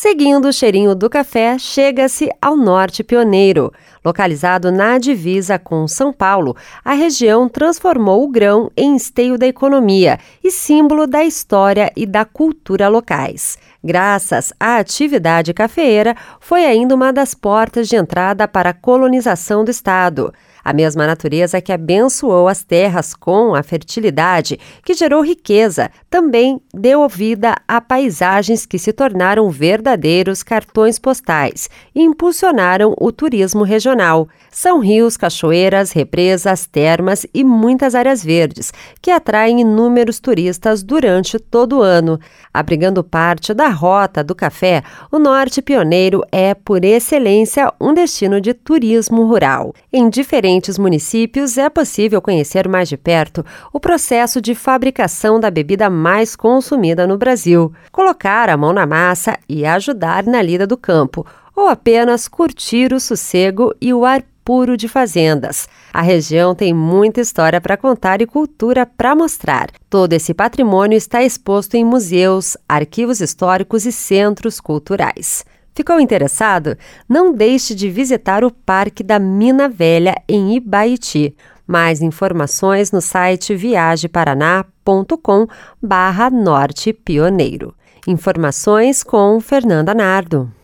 Seguindo o cheirinho do café, chega-se ao Norte Pioneiro. Localizado na divisa com São Paulo, a região transformou o grão em esteio da economia e símbolo da história e da cultura locais. Graças à atividade cafeeira, foi ainda uma das portas de entrada para a colonização do estado. A mesma natureza que abençoou as terras com a fertilidade, que gerou riqueza, também deu vida a paisagens que se tornaram verdadeiros cartões postais e impulsionaram o turismo regional. São rios, cachoeiras, represas, termas e muitas áreas verdes, que atraem inúmeros turistas durante todo o ano. Abrigando parte da Rota do Café, o Norte Pioneiro é, por excelência, um destino de turismo rural. Em diferentes municípios, é possível conhecer mais de perto o processo de fabricação da bebida mais consumida no Brasil, colocar a mão na massa e ajudar na lida do campo, ou apenas curtir o sossego e o ar puro de fazendas. A região tem muita história para contar e cultura para mostrar. Todo esse patrimônio está exposto em museus, arquivos históricos e centros culturais. Ficou interessado? Não deixe de visitar o Parque da Mina Velha, em Ibaiti. Mais informações no site viageparaná.com/Norte Pioneiro. Informações com Fernanda Nardo.